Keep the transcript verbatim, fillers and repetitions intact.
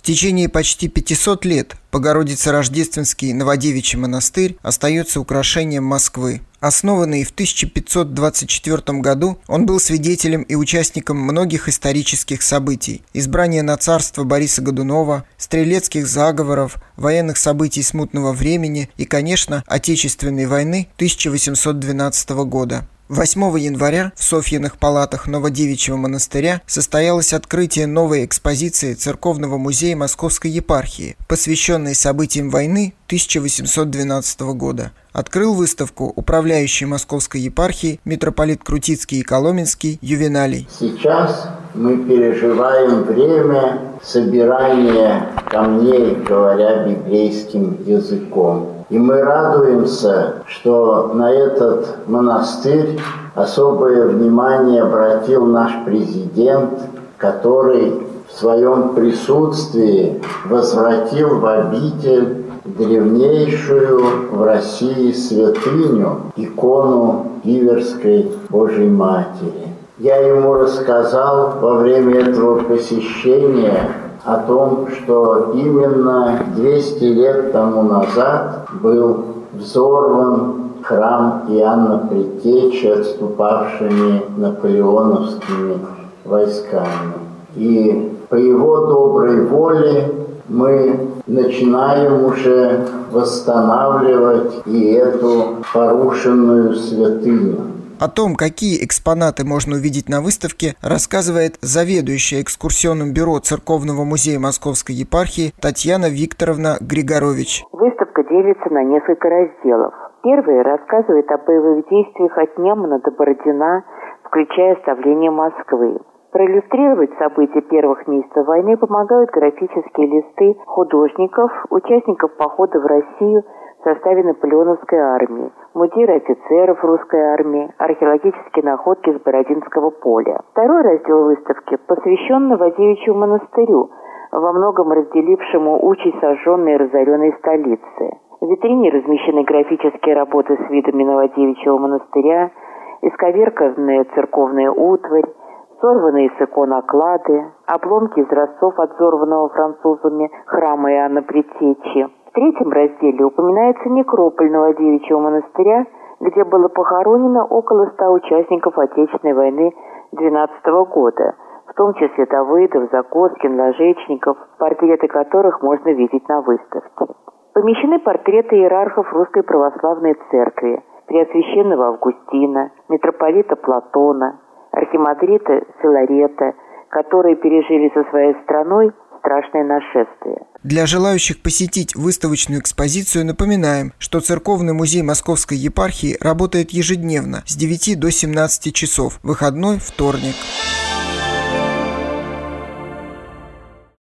течение почти пятисот лет Богородице-Рождественский Новодевичий монастырь остается украшением Москвы. Основанный в тысяча пятьсот двадцать четвёртом году, он был свидетелем и участником многих исторических событий: избрания на царство Бориса Годунова, стрелецких заговоров, военных событий смутного времени и, конечно, Отечественной войны тысяча восемьсот двенадцатого года. восьмого января в Софьиных палатах Новодевичьего монастыря состоялось открытие новой экспозиции Церковного музея Московской епархии, посвященной событиям войны тысяча восемьсот двенадцатого года. Открыл выставку управляющий Московской епархией митрополит Крутицкий и Коломенский Ювеналий. Сейчас мы переживаем время собирания камней, говоря библейским языком. И мы радуемся, что на этот монастырь особое внимание обратил наш президент, который в своем присутствии возвратил в обитель древнейшую в России святыню, икону Иверской Божьей Матери. Я ему рассказал во время этого посещения о том, что именно двести лет тому назад был взорван храм Иоанна Предтечи отступавшими наполеоновскими войсками. И по его доброй воле мы начинаем уже восстанавливать и эту порушенную святыню. О том, какие экспонаты можно увидеть на выставке, рассказывает заведующая экскурсионным бюро Церковного музея Московской епархии Татьяна Викторовна Григорович. Выставка делится на несколько разделов. Первый рассказывает о боевых действиях от Немана до Бородина, включая оставление Москвы. Проиллюстрировать события первых месяцев войны помогают графические листы художников, участников похода в Россию в составе наполеоновской армии, мундиры офицеров русской армии, археологические находки с Бородинского поля. Второй раздел выставки посвящен Новодевичьему монастырю, во многом разделившему участь сожженной и разоренной столицы. В витрине размещены графические работы с видами Новодевичьего монастыря, исковерканная церковная утварь, сорванные с икон оклады, обломки изразцов от взорванного французами храма Иоанна Предтечи. В третьем разделе упоминается некрополь Новодевичьего монастыря, где было похоронено около ста участников Отечественной войны двенадцатого года, в том числе Давыдов, Загоскин, Ложечников, портреты которых можно видеть на выставке. Помещены портреты иерархов Русской Православной Церкви, Преосвященного Августина, митрополита Платона, архимандрита Филарета, которые пережили со своей страной страшное нашествие. Для желающих посетить выставочную экспозицию напоминаем, что Церковный музей Московской епархии работает ежедневно с девяти до семнадцати часов, выходной – вторник.